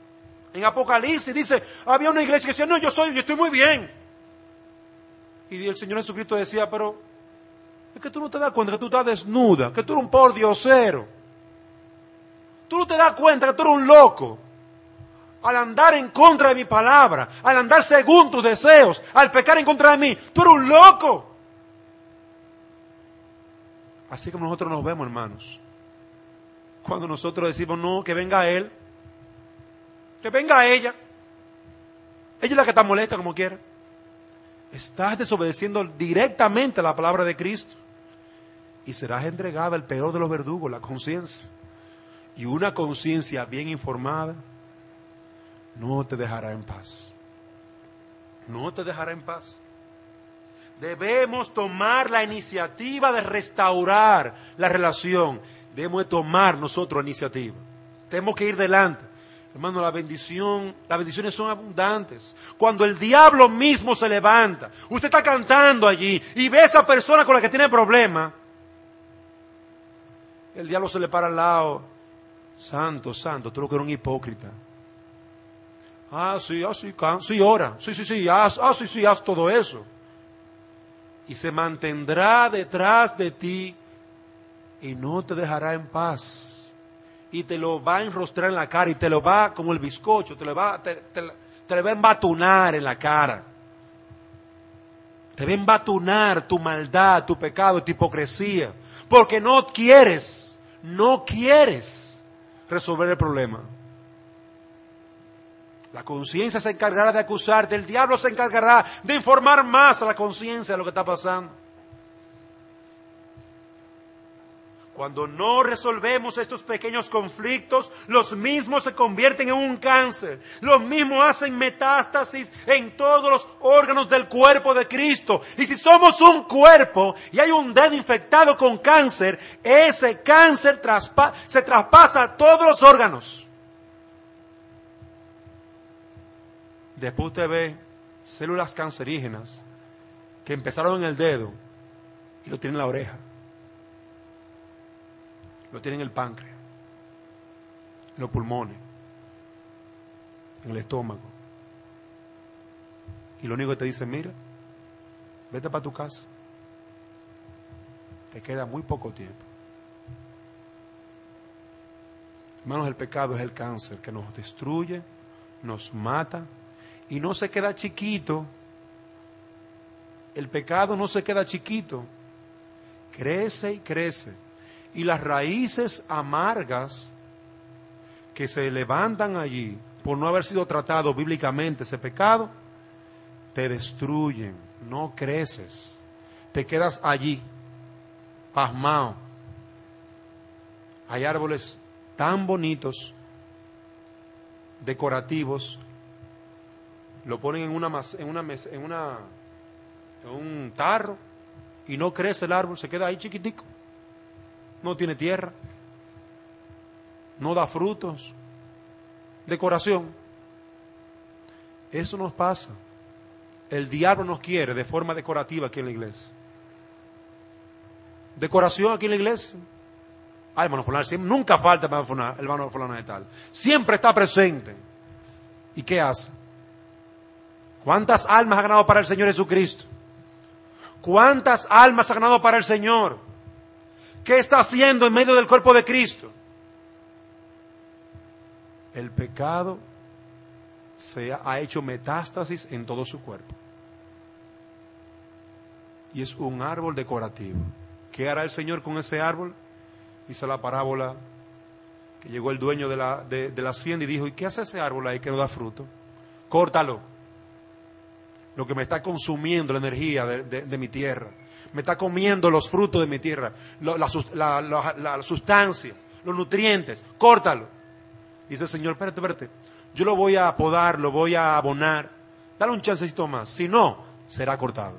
En Apocalipsis dice, había una iglesia que decía, no, yo estoy muy bien. Y el Señor Jesucristo decía, pero es que tú no te das cuenta que tú estás desnuda, que tú eres un pordiosero. Tú no te das cuenta que tú eres un loco. Al andar en contra de mi palabra, al andar según tus deseos, al pecar en contra de mí, tú eres un loco. Así como nosotros nos vemos, hermanos. Cuando nosotros decimos, no, que venga él, que venga ella. Ella es la que está molesta como quiera. Estás desobedeciendo directamente la palabra de Cristo. Y serás entregada al peor de los verdugos, la conciencia. Y una conciencia bien informada no te dejará en paz. No te dejará en paz. Debemos tomar la iniciativa de restaurar la relación. Debemos tomar nosotros la iniciativa. Tenemos que ir delante. Hermano, las bendiciones son abundantes. Cuando el diablo mismo se levanta, usted está cantando allí y ve a esa persona con la que tiene problemas, el diablo se le para al lado. Santo, tú lo que eres un hipócrita. Sí, ora. Sí, haz todo eso. Y se mantendrá detrás de ti y no te dejará en paz. Y te lo va a enrostrar en la cara y te lo va como el bizcocho, te lo va a embatunar en la cara. Te va a embatunar tu maldad, tu pecado, tu hipocresía. Porque no quieres resolver el problema. La conciencia se encargará de acusarte, el diablo se encargará de informar más a la conciencia de lo que está pasando. Cuando no resolvemos estos pequeños conflictos, los mismos se convierten en un cáncer. Los mismos hacen metástasis en todos los órganos del cuerpo de Cristo. Y si somos un cuerpo y hay un dedo infectado con cáncer, ese cáncer se traspasa a todos los órganos. Después usted ve células cancerígenas que empezaron en el dedo y lo tienen en la oreja. Lo tienen en el páncreas, en los pulmones, en el estómago. Y lo único que te dicen, mira, vete para tu casa. Te queda muy poco tiempo. Hermanos, el pecado es el cáncer que nos destruye, nos mata y no se queda chiquito. El pecado no se queda chiquito. Crece y crece. Y las raíces amargas que se levantan allí por no haber sido tratado bíblicamente ese pecado, te destruyen, no creces, te quedas allí, pasmado. Hay árboles tan bonitos, decorativos, lo ponen en un tarro y no crece el árbol, se queda ahí chiquitico. No tiene tierra, no da frutos, decoración. Eso nos pasa. El diablo nos quiere de forma decorativa aquí en la iglesia. Decoración aquí en la iglesia. Hermano fulano, nunca falta el hermano fulano de tal. Siempre está presente. ¿Y qué hace? ¿Cuántas almas ha ganado para el Señor Jesucristo? ¿Cuántas almas ha ganado para el Señor? ¿Qué está haciendo en medio del cuerpo de Cristo? El pecado ha hecho metástasis en todo su cuerpo. Y es un árbol decorativo. ¿Qué hará el Señor con ese árbol? Dice la parábola que llegó el dueño de la hacienda y dijo, ¿y qué hace ese árbol ahí que no da fruto? Córtalo. Lo que me está consumiendo la energía de mi tierra. Me está comiendo los frutos de mi tierra, la sustancia, los nutrientes. Córtalo. Dice el Señor, espérate. Yo lo voy a podar, lo voy a abonar. Dale un chancecito más. Si no, será cortado.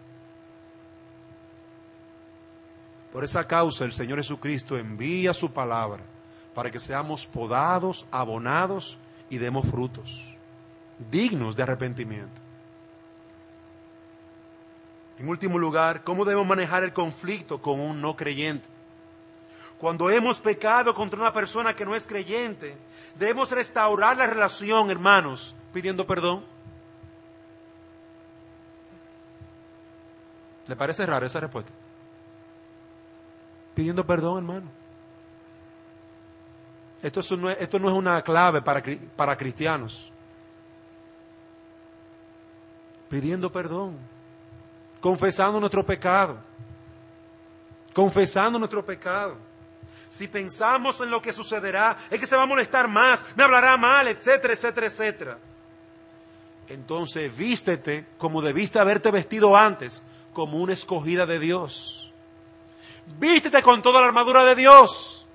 Por esa causa el Señor Jesucristo envía su palabra para que seamos podados, abonados y demos frutos dignos de arrepentimiento. En último lugar, ¿cómo debemos manejar el conflicto con un no creyente? Cuando hemos pecado contra una persona que no es creyente, debemos restaurar la relación, hermanos, pidiendo perdón. ¿Le parece rara esa respuesta? Pidiendo perdón, hermano. Esto no es una clave para cristianos. Pidiendo perdón. Confesando nuestro pecado. Confesando nuestro pecado. Si pensamos en lo que sucederá, es que se va a molestar más, me hablará mal, etcétera, etcétera, etcétera. Entonces vístete como debiste haberte vestido antes, como una escogida de Dios. Vístete con toda la armadura de Dios,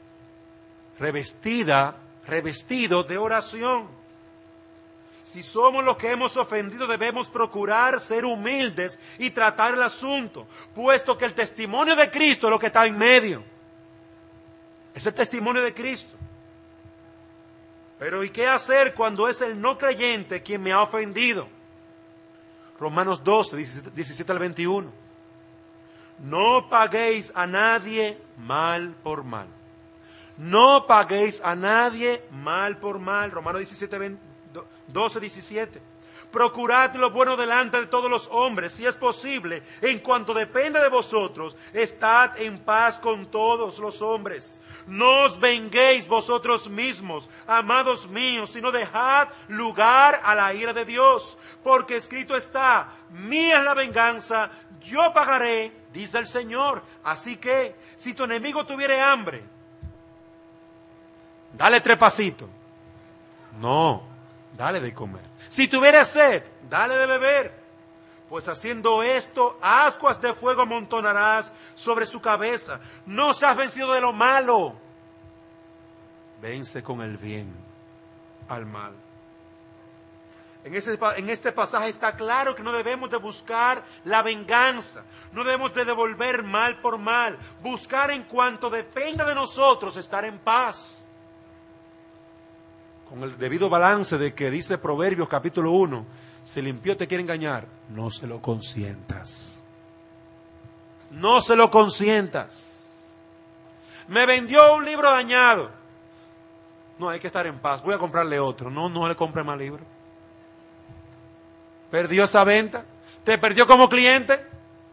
revestido de oración. Si somos los que hemos ofendido, debemos procurar ser humildes y tratar el asunto, puesto que el testimonio de Cristo es lo que está en medio. Es el testimonio de Cristo. Pero ¿y qué hacer cuando es el no creyente quien me ha ofendido? Romanos 12, 17 al 21. No paguéis a nadie mal por mal. No paguéis a nadie mal por mal. Romanos 12, 17. Procurad lo bueno delante de todos los hombres, si es posible. En cuanto dependa de vosotros, estad en paz con todos los hombres. No os venguéis vosotros mismos, amados míos, sino dejad lugar a la ira de Dios. Porque escrito está, mía es la venganza, yo pagaré, dice el Señor. Así que, si tu enemigo tuviere hambre, dale 3 pasitos. No, dale de comer. Si tuviere sed, dale de beber. Pues haciendo esto, ascuas de fuego amontonarás sobre su cabeza. No seas vencido de lo malo. Vence con el bien al mal. En este pasaje está claro que no debemos de buscar la venganza. No debemos de devolver mal por mal. Buscar en cuanto dependa de nosotros estar en paz. Con el debido balance de que dice Proverbios capítulo 1, si el impío te quiere engañar, no se lo consientas. No se lo consientas. Me vendió un libro dañado. No, hay que estar en paz. Voy a comprarle otro. No le compre más libro. Perdió esa venta. Te perdió como cliente.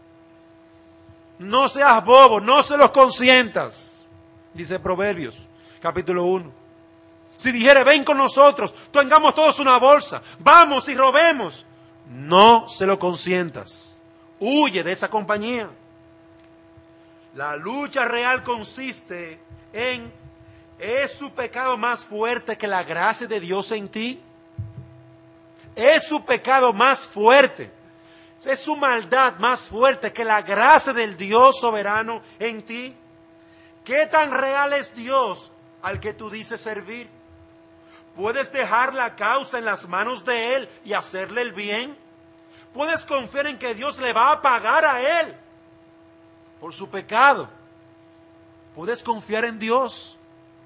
No seas bobo, no se los consientas. Dice Proverbios capítulo 1. Si dijere, ven con nosotros, tengamos todos una bolsa, vamos y robemos. No se lo consientas. Huye de esa compañía. La lucha real consiste en, ¿es su pecado más fuerte que la gracia de Dios en ti? ¿Es su pecado más fuerte? ¿Es su maldad más fuerte que la gracia del Dios soberano en ti? ¿Qué tan real es Dios al que tú dices servir? ¿Puedes dejar la causa en las manos de Él y hacerle el bien? ¿Puedes confiar en que Dios le va a pagar a Él por su pecado? ¿Puedes confiar en Dios?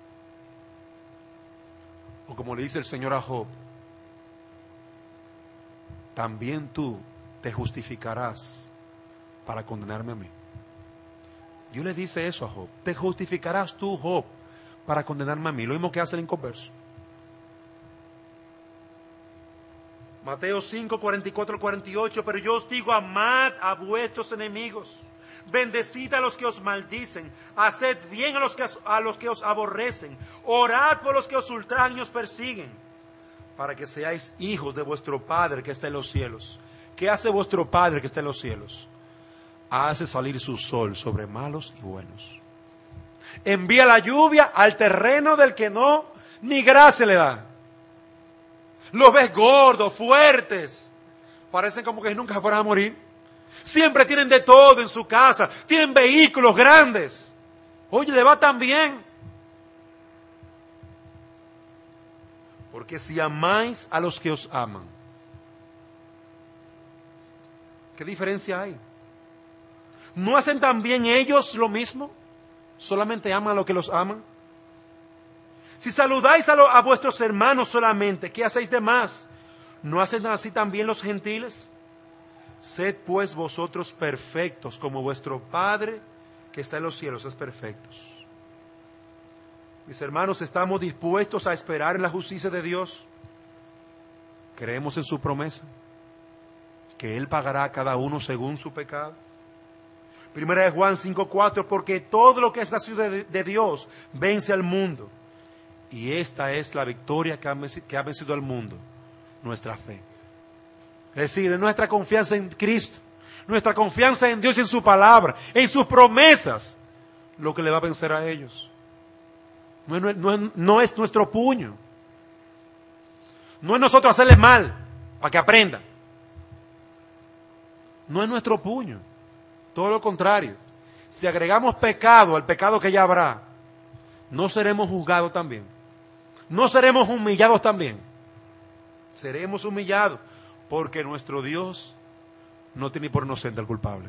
O como le dice el Señor a Job, también tú te justificarás para condenarme a mí. Dios le dice eso a Job. Te justificarás tú, Job, para condenarme a mí. Lo mismo que hace el inconverso. Mateo 5, 44 al 48, pero yo os digo, amad a vuestros enemigos, bendecid a los que os maldicen, haced bien a los que os aborrecen, orad por los que os ultrajan y os persiguen, para que seáis hijos de vuestro Padre que está en los cielos. ¿Qué hace vuestro Padre que está en los cielos? Hace salir su sol sobre malos y buenos. Envía la lluvia al terreno del que no, ni gracia le da. Los ves gordos, fuertes. Parecen como que nunca se fueran a morir. Siempre tienen de todo en su casa. Tienen vehículos grandes. Oye, le va tan bien. Porque si amáis a los que os aman, ¿qué diferencia hay? ¿No hacen también ellos lo mismo? ¿Solamente aman a los que los aman? Si saludáis a vuestros hermanos solamente, ¿qué hacéis de más? ¿No hacen así también los gentiles? Sed pues vosotros perfectos, como vuestro Padre que está en los cielos es perfectos. Mis hermanos, ¿estamos dispuestos a esperar en la justicia de Dios? ¿Creemos en su promesa? Que Él pagará a cada uno según su pecado. Primera de Juan 5:4, porque todo lo que es nacido de Dios vence al mundo. Y esta es la victoria que ha vencido al mundo, nuestra fe. Es decir, nuestra confianza en Cristo, nuestra confianza en Dios y en su palabra, en sus promesas, lo que le va a vencer a ellos. No es nuestro puño. No es nosotros hacerles mal para que aprendan. No es nuestro puño. Todo lo contrario. Si agregamos pecado al pecado que ya habrá, ¿no seremos juzgados también? ¿No seremos humillados también? Seremos humillados porque nuestro Dios no tiene por inocente al culpable.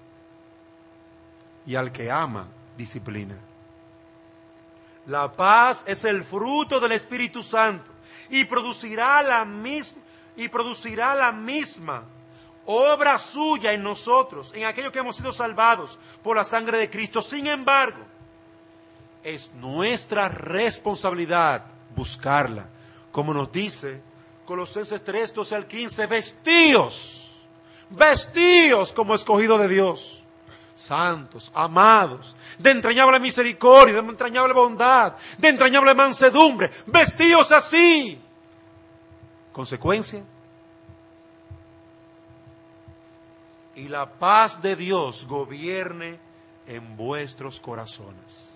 Y al que ama, disciplina. La paz es el fruto del Espíritu Santo y producirá la misma obra suya en nosotros, en aquellos que hemos sido salvados por la sangre de Cristo. Sin embargo, es nuestra responsabilidad buscarla. Como nos dice Colosenses 3:12-15, vestíos como escogidos de Dios, santos, amados, de entrañable misericordia, de entrañable bondad, de entrañable mansedumbre, vestíos así. Consecuencia, y la paz de Dios gobierne en vuestros corazones.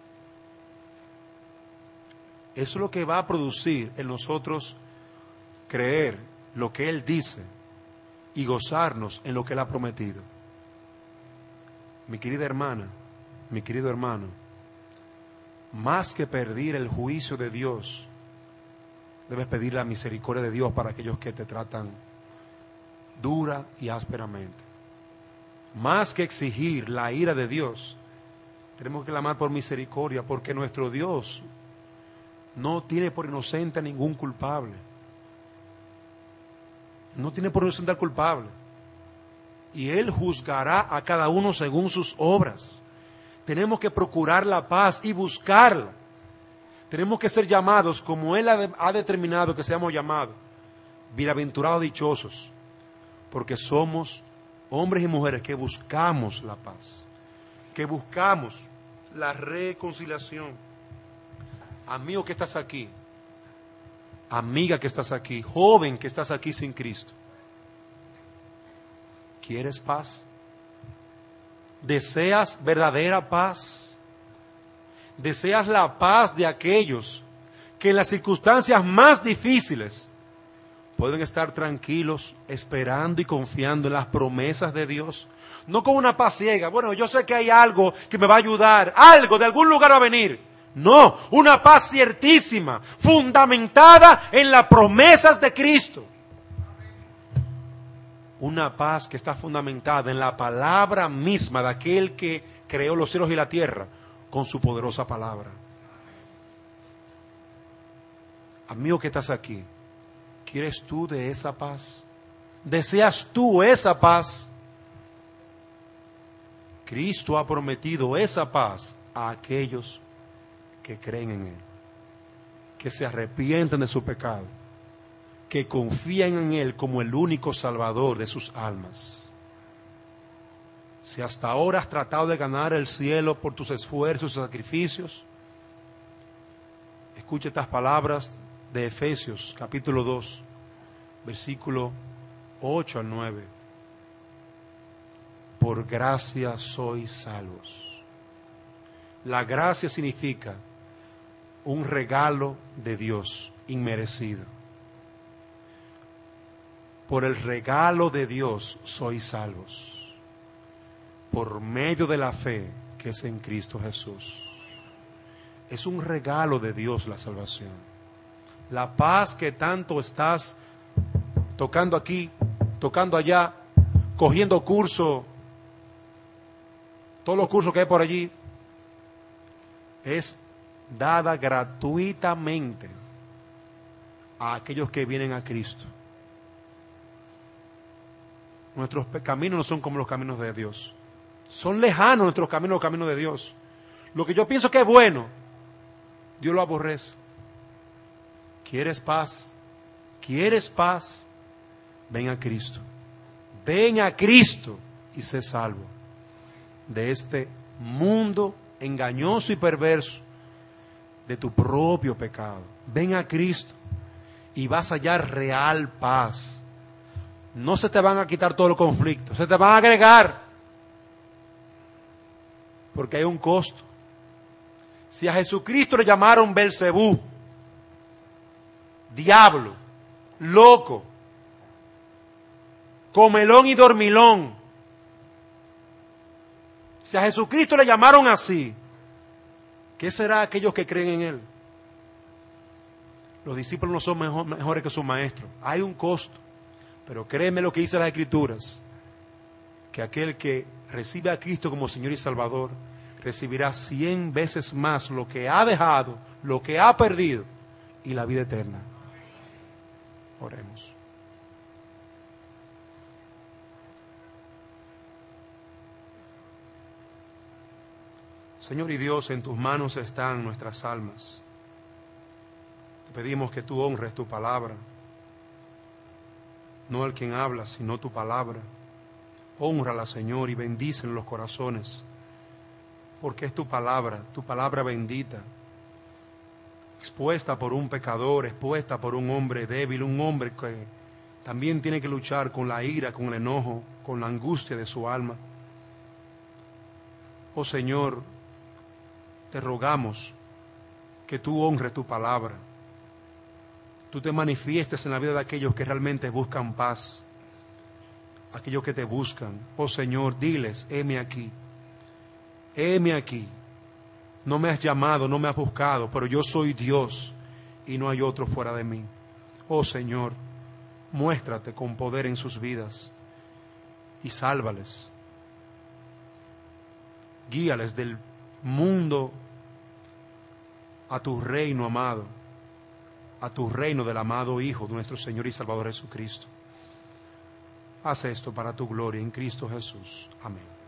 Eso es lo que va a producir en nosotros creer lo que Él dice y gozarnos en lo que Él ha prometido. Mi querida hermana, mi querido hermano, más que pedir el juicio de Dios, debes pedir la misericordia de Dios para aquellos que te tratan dura y ásperamente. Más que exigir la ira de Dios, tenemos que clamar por misericordia, porque nuestro Dios no tiene por inocente a ningún culpable. No tiene por inocente al culpable. Y Él juzgará a cada uno según sus obras. Tenemos que procurar la paz y buscarla. Tenemos que ser llamados como Él ha determinado que seamos llamados. Bienaventurados, dichosos, porque somos hombres y mujeres que buscamos la paz, que buscamos la reconciliación. Amigo que estás aquí, amiga que estás aquí, joven que estás aquí sin Cristo, ¿quieres paz? ¿Deseas verdadera paz? ¿Deseas la paz de aquellos que en las circunstancias más difíciles pueden estar tranquilos, esperando y confiando en las promesas de Dios? No con una paz ciega. Bueno, yo sé que hay algo que me va a ayudar, algo de algún lugar va a venir. No, una paz ciertísima, fundamentada en las promesas de Cristo. Una paz que está fundamentada en la palabra misma de aquel que creó los cielos y la tierra con su poderosa palabra. Amigo que estás aquí, ¿quieres tú de esa paz? ¿Deseas tú esa paz? Cristo ha prometido esa paz a aquellos que creen en Él, que se arrepienten de su pecado, que confían en Él como el único Salvador de sus almas. Si hasta ahora has tratado de ganar el cielo por tus esfuerzos y sacrificios, escucha estas palabras de Efesios capítulo 2, versículo 8 al 9. Por gracia sois salvos. La gracia significa un regalo de Dios inmerecido. Por el regalo de Dios sois salvos, por medio de la fe que es en Cristo Jesús. Es un regalo de Dios la salvación. La paz que tanto estás tocando aquí, tocando allá, cogiendo curso, todos los cursos que hay por allí, es dada gratuitamente a aquellos que vienen a Cristo. Nuestros caminos no son como los caminos de Dios. Son lejanos nuestros caminos, los caminos de Dios. Lo que yo pienso que es bueno, Dios lo aborrece. ¿Quieres paz? ¿Quieres paz? Ven a Cristo. Ven a Cristo y sé salvo de este mundo engañoso y perverso, de tu propio pecado. Ven a Cristo y vas a hallar real paz. No se te van a quitar todos los conflictos, se te van a agregar, porque hay un costo. Si a Jesucristo le llamaron Belcebú, diablo, loco, comelón y dormilón, si a Jesucristo le llamaron así, ¿qué será aquellos que creen en Él? Los discípulos no son mejores que sus maestros. Hay un costo, pero créeme lo que dice las Escrituras, que aquel que recibe a Cristo como Señor y Salvador recibirá 100 veces más lo que ha dejado, lo que ha perdido, y la vida eterna. Oremos. Señor y Dios, en tus manos están nuestras almas. Te pedimos que tú honres tu palabra, no el quien habla, sino tu palabra. Hónrala, Señor, y bendícen los corazones, porque es tu palabra bendita, expuesta por un pecador, expuesta por un hombre débil, un hombre que también tiene que luchar con la ira, con el enojo, con la angustia de su alma. Oh Señor, te rogamos que tú honres tu palabra, tú te manifiestes en la vida de aquellos que realmente buscan paz, aquellos que te buscan. Oh Señor, diles, heme aquí, heme aquí. No me has llamado, no me has buscado, pero yo soy Dios y no hay otro fuera de mí. Oh Señor, muéstrate con poder en sus vidas y sálvales. Guíales del mundo a tu reino amado, a tu reino del amado Hijo de nuestro Señor y Salvador Jesucristo. Haz esto para tu gloria en Cristo Jesús. Amén.